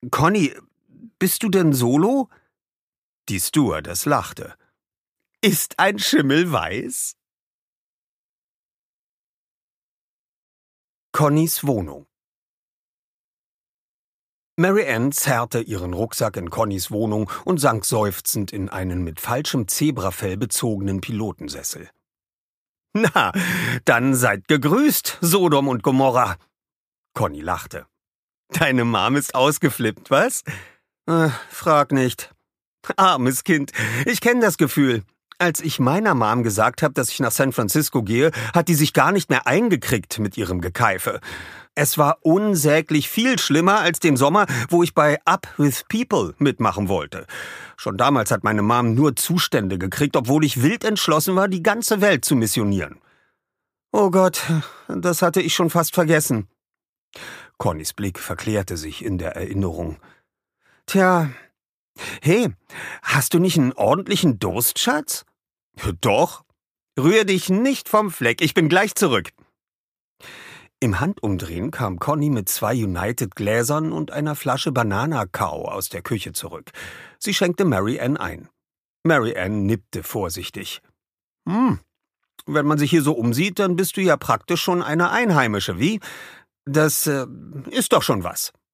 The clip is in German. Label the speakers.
Speaker 1: Conny, bist du denn solo?« Die Stewardess lachte. »Ist ein Schimmel weiß?« Connys Wohnung. Mary Ann zerrte ihren Rucksack in Connys Wohnung und sank seufzend in einen mit falschem Zebrafell bezogenen Pilotensessel. »Na, dann seid gegrüßt, Sodom und Gomorra!« Conny lachte. »Deine Mom ist ausgeflippt, was?« Frag nicht. Armes Kind, ich kenne das Gefühl. Als ich meiner Mom gesagt habe, dass ich nach San Francisco gehe, hat die sich gar nicht mehr eingekriegt mit ihrem Gekeife. Es war unsäglich viel schlimmer als den Sommer, wo ich bei Up with People mitmachen wollte. Schon damals hat meine Mom nur Zustände gekriegt, obwohl ich wild entschlossen war, die ganze Welt zu missionieren. Oh Gott, das hatte ich schon fast vergessen. Connys Blick verklärte sich in der Erinnerung. Tja, hey, hast du nicht einen ordentlichen Durst, Schatz? Doch. Rühr dich nicht vom Fleck, ich bin gleich zurück. Im Handumdrehen kam Conny mit 2 United-Gläsern und einer Flasche Banana-Cow aus der Küche zurück. Sie schenkte Mary Ann ein. Mary Ann nippte vorsichtig. Wenn man sich hier so umsieht, dann bist du ja praktisch schon eine Einheimische, wie? Das ist doch schon was.